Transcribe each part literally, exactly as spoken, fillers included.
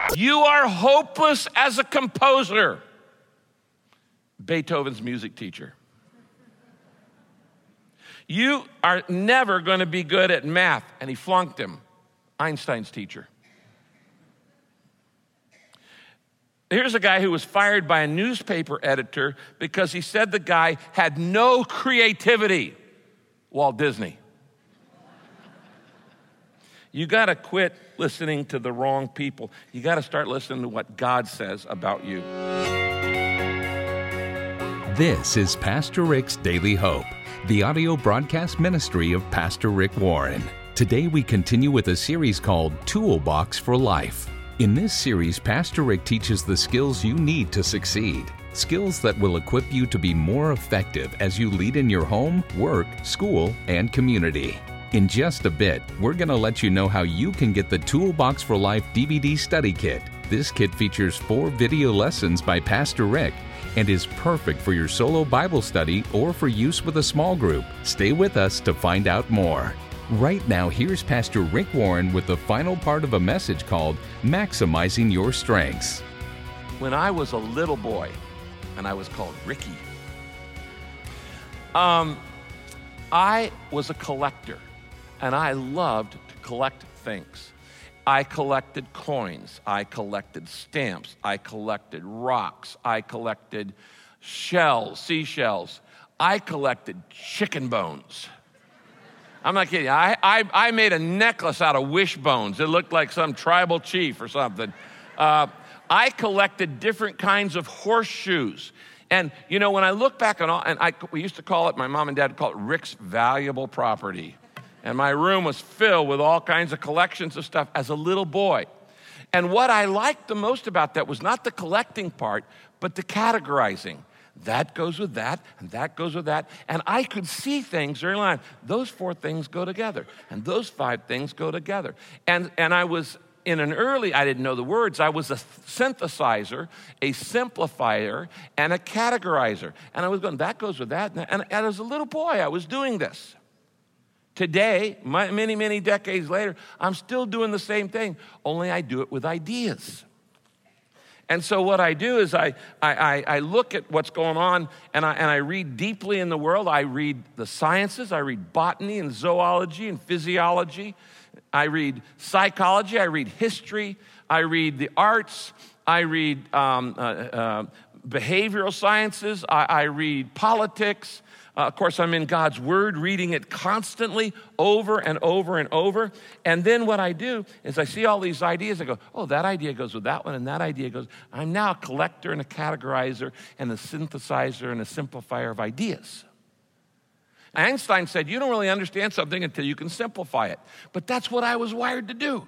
You are hopeless as a composer. Beethoven's music teacher. You are never going to be good at math, and he flunked him. Einstein's teacher. Here's a guy who was fired by a newspaper editor because he said the guy had no creativity. Walt Disney. You got to quit listening to the wrong people. You got to start listening to what God says about you. This is Pastor Rick's Daily Hope, the audio broadcast ministry of Pastor Rick Warren. Today we continue with a series called Toolbox for Life. In this series, Pastor Rick teaches the skills you need to succeed. Skills that will equip you to be more effective as you lead in your home, work, school, and community. In just a bit, we're going to let you know how you can get the Toolbox for Life D V D study kit. This kit features four video lessons by Pastor Rick and is perfect for your solo Bible study or for use with a small group. Stay with us to find out more. Right now, here's Pastor Rick Warren with the final part of a message called Maximizing Your Strengths. When I was a little boy, and I was called Ricky, um, I was a collector, and I loved to collect things. I collected coins, I collected stamps, I collected rocks, I collected shells, seashells, I collected chicken bones. I'm not kidding. I, I, I made a necklace out of wishbones. It looked like some tribal chief or something. Uh, I collected different kinds of horseshoes. And, you know, when I look back on all, and I, we used to call it, my mom and dad called it Rick's valuable property. And my room was filled with all kinds of collections of stuff as a little boy. And what I liked the most about that was not the collecting part, but the categorizing. That goes with that, and that goes with that. And I could see things early on. Those four things go together, and those five things go together. And, and I was in an early, I didn't know the words, I was a synthesizer, a simplifier, and a categorizer. And I was going, that goes with that. And, and as a little boy, I was doing this. Today, my, many, many decades later, I'm still doing the same thing, only I do it with ideas. And so what I do is I, I, I look at what's going on, and I, and I read deeply in the world. I read the sciences. I read botany and zoology and physiology. I read psychology. I read history. I read the arts. I read um, uh, uh, behavioral sciences. I, I read politics. Uh, of course, I'm in God's Word, reading it constantly over and over and over. And then what I do is I see all these ideas. I go, oh, that idea goes with that one, and that idea goes. I'm now a collector and a categorizer and a synthesizer and a simplifier of ideas. Einstein said, you don't really understand something until you can simplify it. But that's what I was wired to do.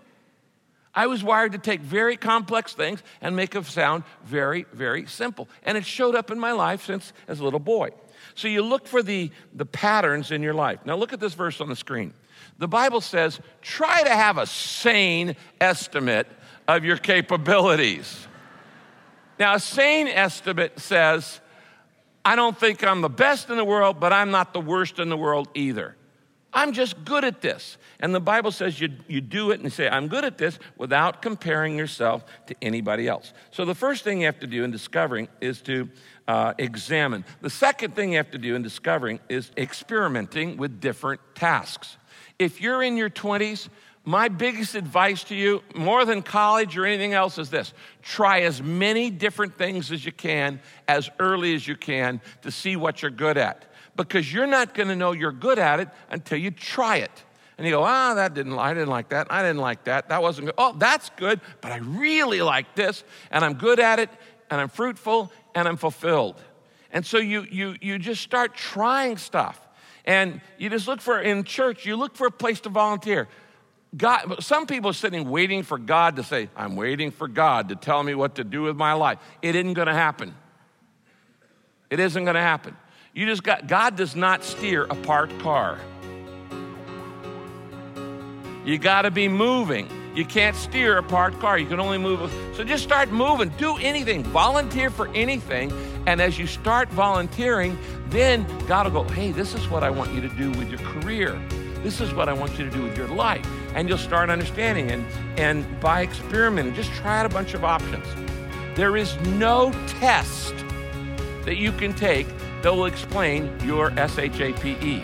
I was wired to take very complex things and make them sound very, very simple. And it showed up in my life since as a little boy. So you look for the, the patterns in your life. Now look at this verse on the screen. The Bible says, try to have a sane estimate of your capabilities. Now a sane estimate says, I don't think I'm the best in the world, but I'm not the worst in the world either. I'm just good at this. And the Bible says you, you do it and you say, I'm good at this without comparing yourself to anybody else. So the first thing you have to do in discovering is to uh, examine. The second thing you have to do in discovering is experimenting with different tasks. If you're in your twenties, my biggest advice to you, more than college or anything else, is this. Try as many different things as you can, as early as you can, to see what you're good at. Because you're not going to know you're good at it until you try it. And you go, ah, oh, that didn't, I didn't like that. I didn't like that. That wasn't good. Oh, that's good, but I really like this, and I'm good at it, and I'm fruitful, and I'm fulfilled. And so you you you just start trying stuff, and you just look for, in church, you look for a place to volunteer. God, some people are sitting waiting for God to say, I'm waiting for God to tell me what to do with my life. It isn't going to happen. It isn't going to happen. You just got, God does not steer a parked car. You got to be moving. You can't steer a parked car. You can only move. So just start moving. Do anything. Volunteer for anything. And as you start volunteering, then God will go, hey, this is what I want you to do with your career. This is what I want you to do with your life. and you'll start understanding. And, and by experimenting, just try out a bunch of options. There is no test that you can take that will explain your S H A P E.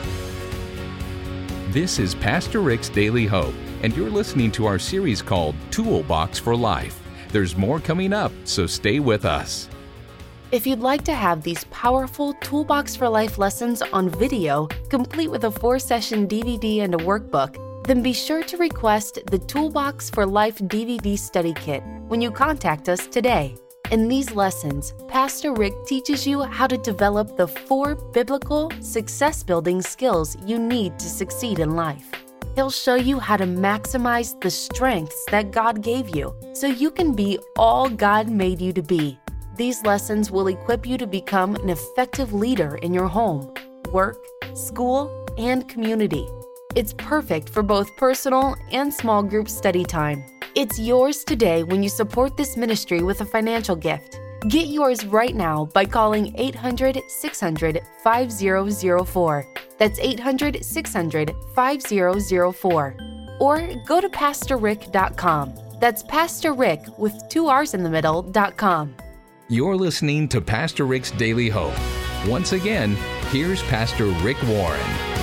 This is Pastor Rick's Daily Hope, and you're listening to our series called Toolbox for Life. There's more coming up, so stay with us. If you'd like to have these powerful Toolbox for Life lessons on video, complete with a four-session D V D and a workbook, then be sure to request the Toolbox for Life D V D study kit when you contact us today. In these lessons, Pastor Rick teaches you how to develop the four biblical success-building skills you need to succeed in life. He'll show you how to maximize the strengths that God gave you so you can be all God made you to be. These lessons will equip you to become an effective leader in your home, work, school, and community. It's perfect for both personal and small group study time. It's yours today when you support this ministry with a financial gift. Get yours right now by calling eight hundred, six hundred, five thousand four. That's eight hundred, six hundred, five thousand four. Or go to pastor rick dot com. That's Pastor Rick with two R's in the middle, dot com. You're listening to Pastor Rick's Daily Hope. Once again, here's Pastor Rick Warren.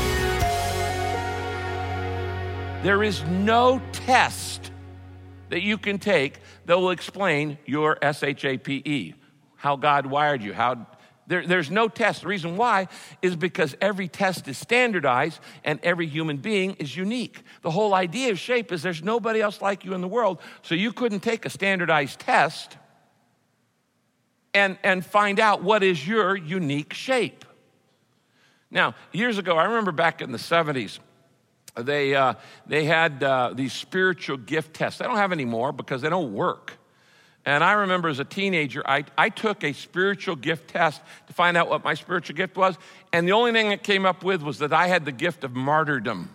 There is no test that you can take that will explain your S H A P E, how God wired you. How there, There's no test. The reason why is because every test is standardized and every human being is unique. The whole idea of shape is there's nobody else like you in the world, so you couldn't take a standardized test and, and find out what is your unique shape. Now, years ago, I remember back in the seventies, They uh, they had uh, these spiritual gift tests. They don't have any more because they don't work. And I remember as a teenager, I, I took a spiritual gift test to find out what my spiritual gift was. And the only thing it came up with was that I had the gift of martyrdom.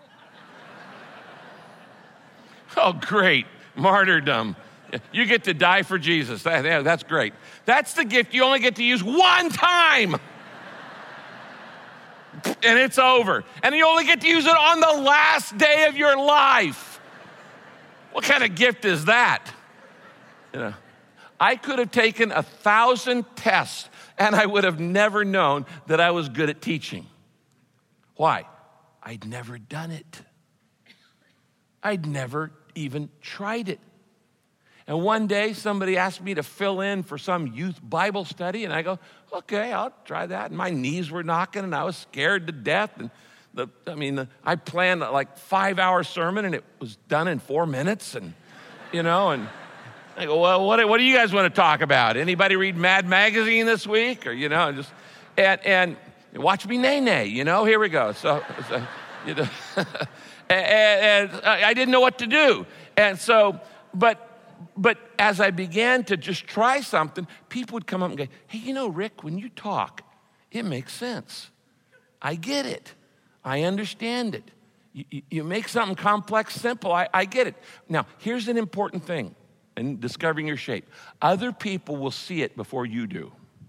Oh, great, martyrdom. You get to die for Jesus. That, yeah, that's great. That's the gift you only get to use one time. And it's over. And you only get to use it on the last day of your life. What kind of gift is that? You know, I could have taken a thousand tests and I would have never known that I was good at teaching. Why? I'd never done it. I'd never even tried it. And one day somebody asked me to fill in for some youth Bible study, and I go, okay, I'll try that. And my knees were knocking, and I was scared to death. And the, I mean, the, I planned like five-hour sermon, and it was done in four minutes. And you know, and I go, well, what, what do you guys want to talk about? Anybody read Mad Magazine this week, or you know, just and and watch me nay nay. You know, here we go. So, so you know, and, and I didn't know what to do, and so, but. But as I began to just try something, people would come up and go, hey, you know, Rick, when you talk, it makes sense. I get it. I understand it. You, you make something complex simple. I, I get it. Now, here's an important thing in discovering your shape. Other people will see it before you do.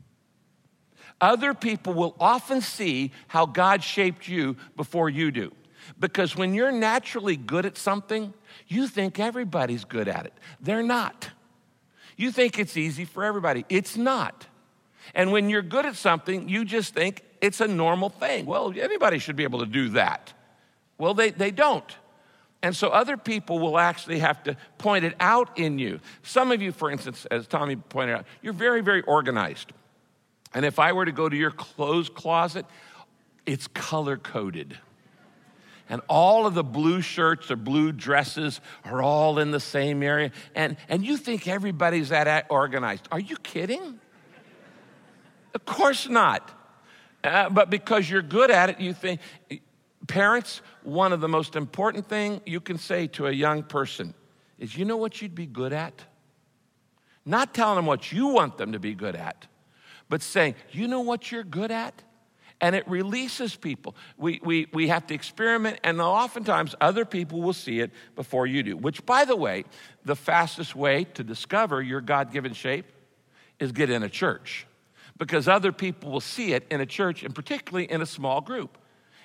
Other people will often see how God shaped you before you do. Because when you're naturally good at something, you think everybody's good at it. They're not. You think it's easy for everybody. It's not. And when you're good at something, you just think it's a normal thing. Well, anybody should be able to do that. Well, they, they don't. And so other people will actually have to point it out in you. Some of you, for instance, as Tommy pointed out, you're very, very organized. And if I were to go to your clothes closet, it's color-coded. And all of the blue shirts or blue dresses are all in the same area. And, and you think everybody's that organized. Are you kidding? Of course not. Uh, but because you're good at it, you think, parents, one of the most important things you can say to a young person is, you know what you'd be good at? Not telling them what you want them to be good at, but saying, you know what you're good at? And it releases people. We, we, we have to experiment, and oftentimes other people will see it before you do. Which, by the way, the fastest way to discover your God-given shape is get in a church. Because other people will see it in a church, and particularly in a small group.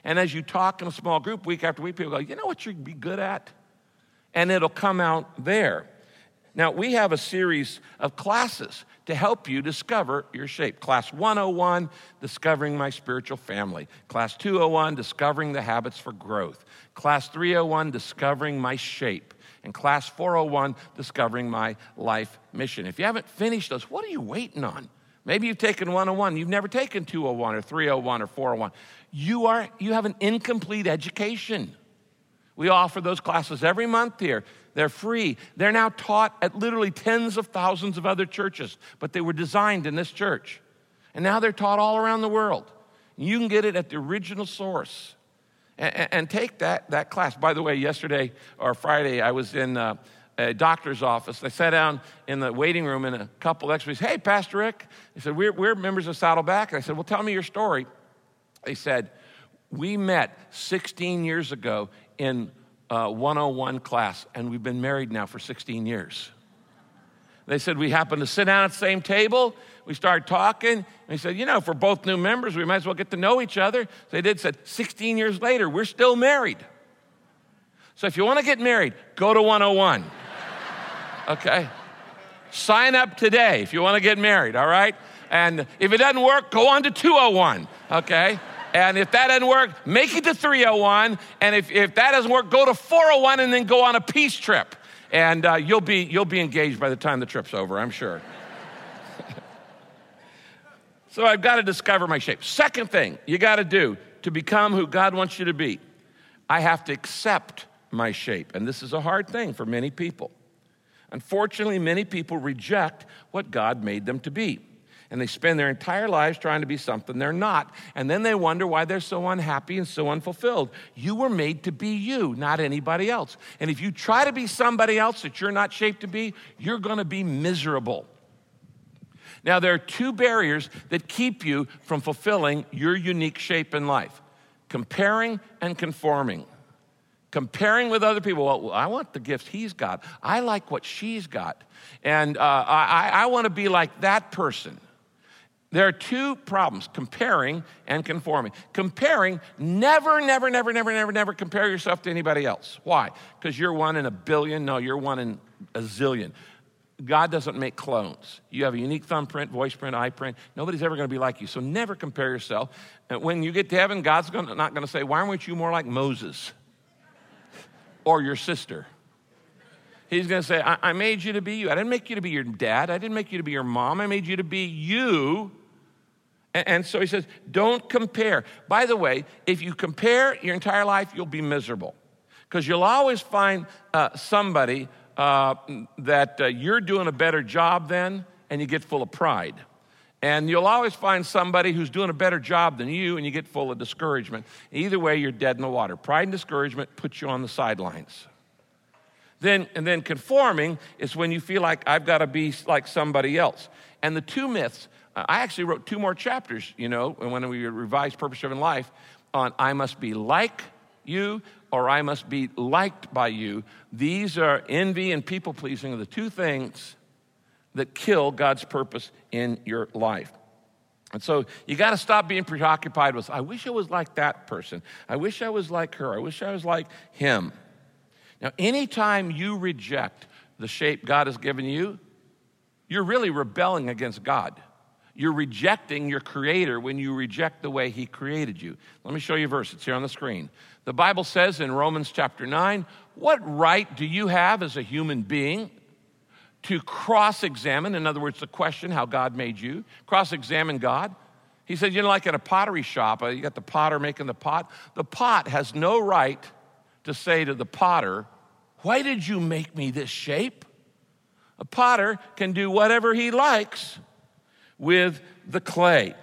And as you talk in a small group week after week, people go, you know what you'd be good at? And it'll come out there. Now, we have a series of classes to help you discover your shape. Class one oh one, Discovering My Spiritual Family. Class two oh one, Discovering the Habits for Growth. Class three oh one, Discovering My Shape. And Class four oh one, Discovering My Life Mission. If you haven't finished those, what are you waiting on? Maybe you've taken one oh one. You've never taken two oh one or three oh one or four oh one. You are, you have an incomplete education. We offer those classes every month here. They're free. They're now taught at literally tens of thousands of other churches, but they were designed in this church. And now they're taught all around the world. You can get it at the original source. And, and take that, that class. By the way, yesterday or Friday, I was in uh, a doctor's office. I sat down in the waiting room, and a couple experts, hey, Pastor Rick. They said, we're, we're members of Saddleback. And I said, well, tell me your story. They said, we met sixteen years ago in uh, one oh one class, and we've been married now for sixteen years. They said, we happened to sit down at the same table. We started talking. And he said, you know, if we're both new members, we might as well get to know each other. So they did. Said, sixteen years later, we're still married. So if you want to get married, go to one oh one. Okay? Sign up today if you want to get married, all right? And if it doesn't work, go on to two oh one, okay? And if that doesn't work, make it to three oh one. And if, if that doesn't work, go to four oh one and then go on a peace trip. And uh, you'll be you'll be engaged by the time the trip's over, I'm sure. So I've got to discover my shape. Second thing you got to do to become who God wants you to be, I have to accept my shape. And this is a hard thing for many people. Unfortunately, many people reject what God made them to be. And they spend their entire lives trying to be something they're not. And then they wonder why they're so unhappy and so unfulfilled. You were made to be you, not anybody else. And if you try to be somebody else that you're not shaped to be, you're going to be miserable. Now, there are two barriers that keep you from fulfilling your unique shape in life: comparing and conforming. Comparing with other people. Well, I want the gifts he's got. I like what she's got. And uh, I, I want to be like that person. There are two problems: comparing and conforming. Comparing, never, never, never, never, never, never compare yourself to anybody else. Why? Because you're one in a billion. No, you're one in a zillion. God doesn't make clones. You have a unique thumbprint, voice print, eye print. Nobody's ever going to be like you. So never compare yourself. And when you get to heaven, God's gonna, not going to say, why weren't you more like Moses or your sister? He's going to say, I, I made you to be you. I didn't make you to be your dad. I didn't make you to be your mom. I made you to be you. And, and so he says, don't compare. By the way, if you compare your entire life, you'll be miserable. Because you'll always find uh, somebody uh, that uh, you're doing a better job than, and you get full of pride. And you'll always find somebody who's doing a better job than you, and you get full of discouragement. Either way, you're dead in the water. Pride and discouragement put you on the sidelines. Then, and then conforming is when you feel like I've got to be like somebody else. And the two myths, I actually wrote two more chapters, you know, when we revised Purpose-Driven Life, on I must be like you or I must be liked by you. These are envy and people-pleasing are the two things that kill God's purpose in your life. And so you got to stop being preoccupied with, I wish I was like that person. I wish I was like her. I wish I was like him. Now, anytime you reject the shape God has given you, you're really rebelling against God. You're rejecting your Creator when you reject the way He created you. Let me show you a verse. It's here on the screen. The Bible says in Romans chapter nine, what right do you have as a human being to cross-examine, in other words, the question how God made you, cross-examine God? He said, you know, like at a pottery shop, you got the potter making the pot. The pot has no right to say to the potter, why did you make me this shape? A potter can do whatever he likes with the clay.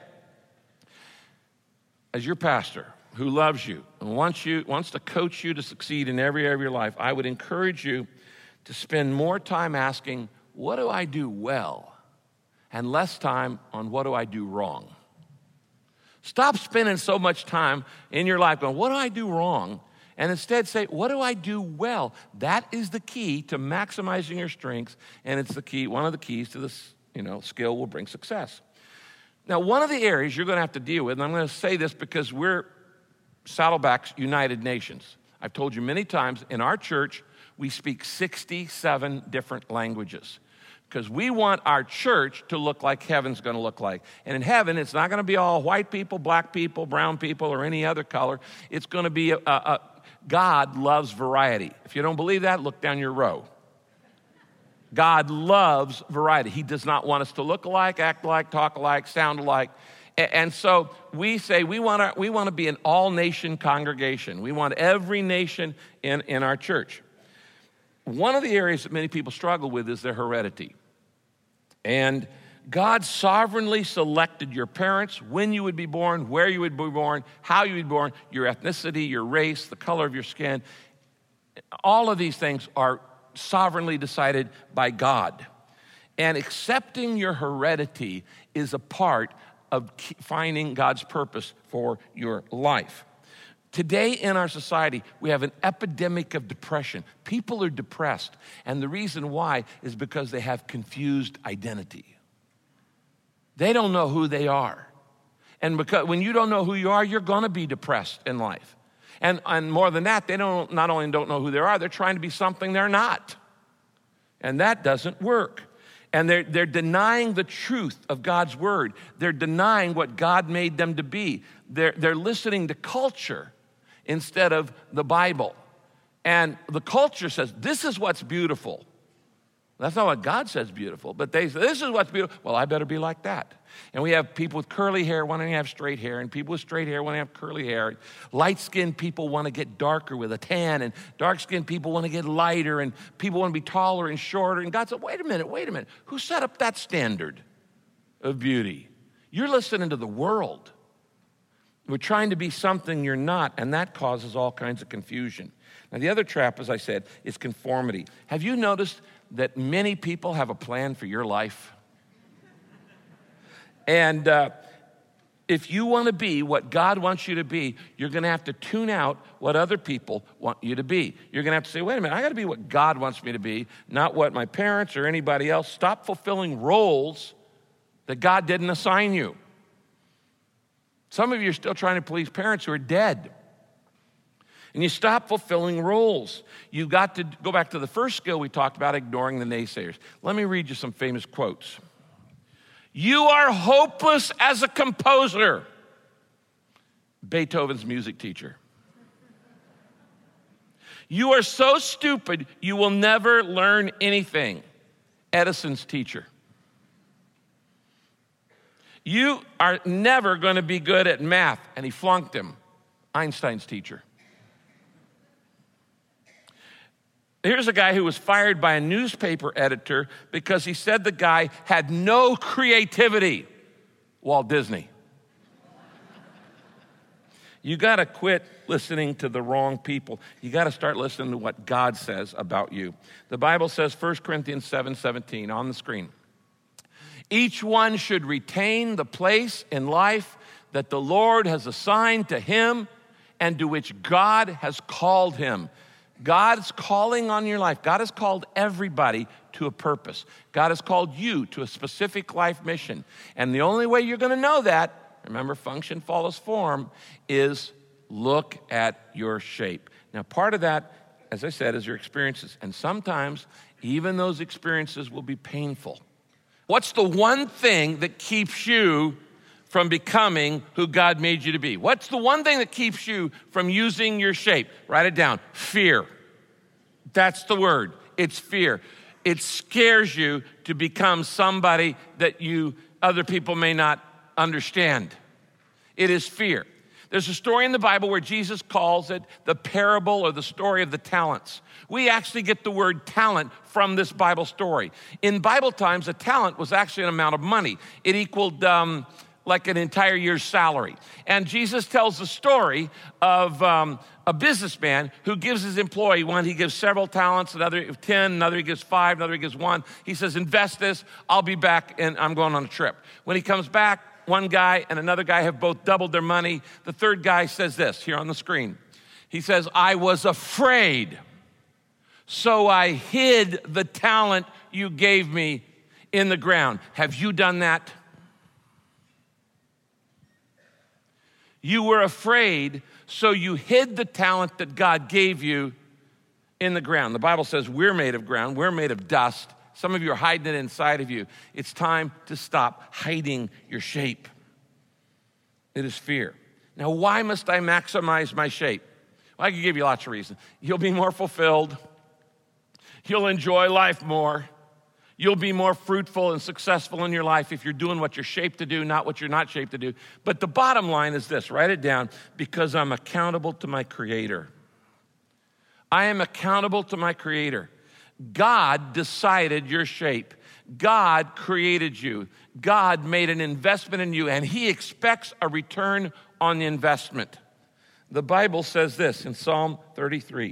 As your pastor who loves you and wants you, wants to coach you to succeed in every area of your life, I would encourage you to spend more time asking, what do I do well? And less time on what do I do wrong? Stop spending so much time in your life going, what do I do wrong? And instead say, what do I do well? That is the key to maximizing your strengths, and it's the key, one of the keys to this, you know, skill will bring success. Now, one of the areas you're going to have to deal with, and I'm going to say this because we're Saddleback's United Nations. I've told you many times, in our church, we speak sixty-seven different languages because we want our church to look like heaven's going to look like. And in heaven, it's not going to be all white people, black people, brown people, or any other color. It's going to be, a, a, a God loves variety. If you don't believe that, look down your row. God loves variety. He does not want us to look alike, act alike, talk alike, sound alike. And so we say we want to we want to be an all-nation congregation. We want every nation in, in our church. One of the areas that many people struggle with is their heredity. And God sovereignly selected your parents, when you would be born, where you would be born, how you would be born, your ethnicity, your race, the color of your skin. All of these things are sovereignly decided by God. And accepting your heredity is a part of finding God's purpose for your life. Today in our society, we have an epidemic of depression. People are depressed, and the reason why is because they have confused identity. They don't know who they are. And because when you don't know who you are, you're going to be depressed in life. And, and more than that, they don't not only don't know who they are, they're trying to be something they're not. And that doesn't work. And they're, they're denying the truth of God's word. They're denying what God made them to be. They're, they're listening to culture instead of the Bible. And the culture says, this is what's beautiful. That's not what God says beautiful, but they say, this is what's beautiful. Well, I better be like that. And we have people with curly hair wanting to have straight hair, and people with straight hair want to have curly hair. Light-skinned people want to get darker with a tan, and dark-skinned people want to get lighter, and people want to be taller and shorter. And God said, wait a minute, wait a minute. Who set up that standard of beauty? You're listening to the world. We're trying to be something you're not, and that causes all kinds of confusion. Now, the other trap, as I said, is conformity. Have you noticed that many people have a plan for your life? And uh, if you want to be what God wants you to be, you're going to have to tune out what other people want you to be. You're going to have to say, wait a minute, I got to be what God wants me to be, not what my parents or anybody else. Stop fulfilling roles that God didn't assign you. Some of you are still trying to please parents who are dead. And you stop fulfilling roles. You've got to go back to the first skill we talked about, ignoring the naysayers. Let me read you some famous quotes. You are hopeless as a composer. Beethoven's music teacher. You are so stupid, you will never learn anything. Edison's teacher. You are never going to be good at math, and he flunked him. Einstein's teacher. Here's a guy who was fired by a newspaper editor because he said the guy had no creativity. Walt Disney. You got to quit listening to the wrong people. You got to start listening to what God says about you. The Bible says, First Corinthians seven seventeen on the screen. Each one should retain the place in life that the Lord has assigned to him and to which God has called him. God's calling on your life. God has called everybody to a purpose. God has called you to a specific life mission. And the only way you're going to know that, remember, function follows form, is look at your shape. Now, part of that, as I said, is your experiences. And sometimes, even those experiences will be painful. What's the one thing that keeps you from becoming who God made you to be? What's the one thing that keeps you from using your shape? Write it down. Fear. That's the word. It's fear. It scares you to become somebody that you other people may not understand. It is fear. There's a story in the Bible where Jesus calls it the parable or the story of the talents. We actually get the word talent from this Bible story. In Bible times, a talent was actually an amount of money. It equaled um, like an entire year's salary. And Jesus tells the story of um, a businessman who gives his employee one. He gives several talents, another ten, another he gives five, another he gives one. He says, invest this, I'll be back, and I'm going on a trip. When he comes back, one guy and another guy have both doubled their money. The third guy says this here on the screen. He says, I was afraid, so I hid the talent you gave me in the ground. Have you done that? You were afraid, So you hid the talent that God gave you in the ground. The Bible says we're made of ground. We're made of dust. Some of you are hiding it inside of you. It's time to stop hiding your shape. It is fear. Now, why must I maximize my shape? Well, I can give you lots of reasons. You'll be more fulfilled. You'll enjoy life more. You'll be more fruitful and successful in your life if you're doing what you're shaped to do, not what you're not shaped to do. But the bottom line is this, write it down, because I'm accountable to my Creator. I am accountable to my Creator. God decided your shape. God created you. God made an investment in you, and He expects a return on the investment. The Bible says this in Psalm thirty-three.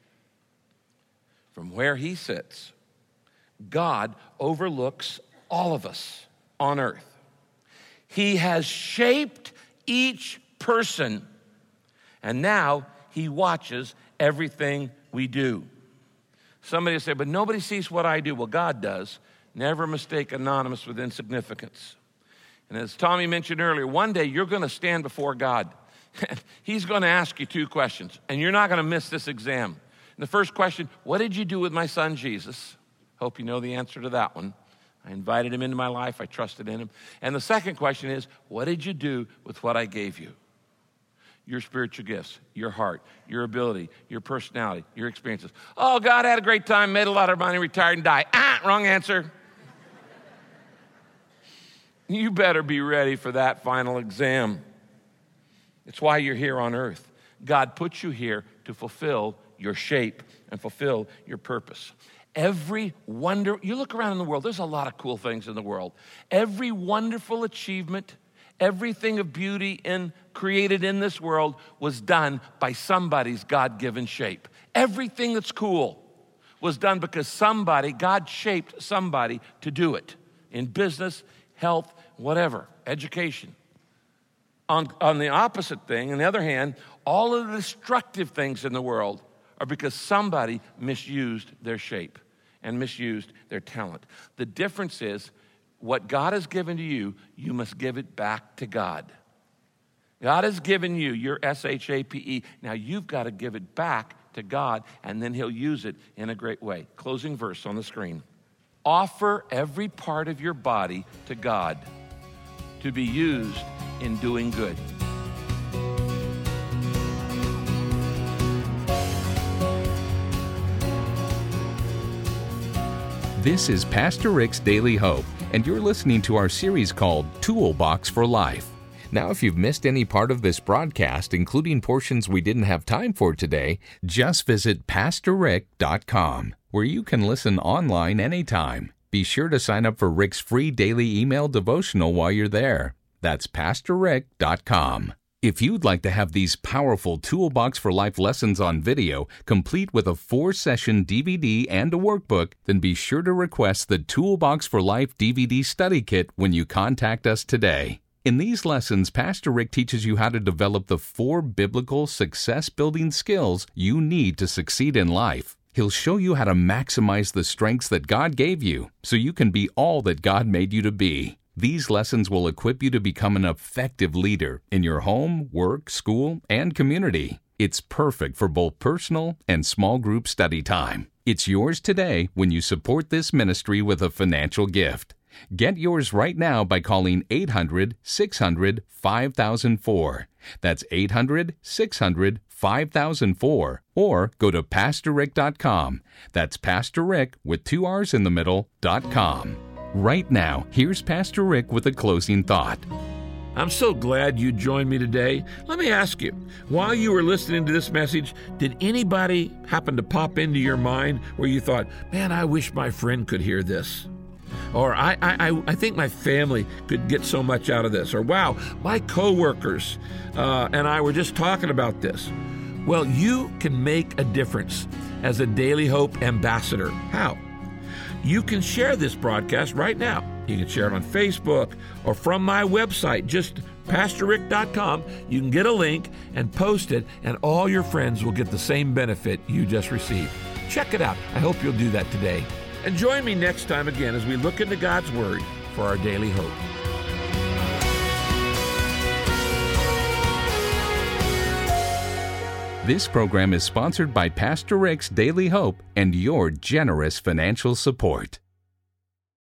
From where He sits, God overlooks all of us on earth. He has shaped each person, and now He watches everything we do. Somebody will say, but nobody sees what I do. Well, God does. Never mistake anonymous with insignificance. And as Tommy mentioned earlier, one day you're going to stand before God. He's going to ask you two questions, and you're not going to miss this exam. And the first question, what did you do with my son Jesus? Hope you know the answer to that one. I invited him into my life. I trusted in him. And the second question is, what did you do with what I gave you? Your spiritual gifts, your heart, your ability, your personality, your experiences. Oh, God had a great time, made a lot of money, retired and died. Ah, wrong answer. You better be ready for that final exam. It's why you're here on earth. God put you here to fulfill your shape and fulfill your purpose. Every wonder, you look around in the world, there's a lot of cool things in the world. Every wonderful achievement, everything of beauty in, created in this world was done by somebody's God-given shape. Everything that's cool was done because somebody, God shaped somebody to do it. In business, health, whatever, education. On, on the opposite thing, on the other hand, all of the destructive things in the world are because somebody misused their shape and misused their talent. The difference is, what God has given to you, you must give it back to God. God has given you your S H A P E. Now you've got to give it back to God, and then He'll use it in a great way. Closing verse on the screen. Offer every part of your body to God to be used in doing good. This is Pastor Rick's Daily Hope, and you're listening to our series called Toolbox for Life. Now, if you've missed any part of this broadcast, including portions we didn't have time for today, just visit pastor rick dot com, where you can listen online anytime. Be sure to sign up for Rick's free daily email devotional while you're there. That's pastor rick dot com. If you'd like to have these powerful Toolbox for Life lessons on video, complete with a four-session D V D and a workbook, then be sure to request the Toolbox for Life D V D study kit when you contact us today. In these lessons, Pastor Rick teaches you how to develop the four biblical success-building skills you need to succeed in life. He'll show you how to maximize the strengths that God gave you so you can be all that God made you to be. These lessons will equip you to become an effective leader in your home, work, school, and community. It's perfect for both personal and small group study time. It's yours today when you support this ministry with a financial gift. Get yours right now by calling eight hundred, six hundred, five thousand four. That's eight hundred, six hundred, five thousand four. Or go to pastor rick dot com. That's Pastor Rick with two R's in the middle, dot com. Right now, here's Pastor Rick with a closing thought. I'm so glad you joined me today. Let me ask you, while you were listening to this message, did anybody happen to pop into your mind where you thought, man, I wish my friend could hear this? Or I, I, I think my family could get so much out of this. Or wow, my coworkers uh, and I were just talking about this. Well, you can make a difference as a Daily Hope ambassador. How? You can share this broadcast right now. You can share it on Facebook or from my website, just pastor rick dot com. You can get a link and post it, and all your friends will get the same benefit you just received. Check it out. I hope you'll do that today. And join me next time again as we look into God's Word for our daily hope. This program is sponsored by Pastor Rick's Daily Hope and your generous financial support.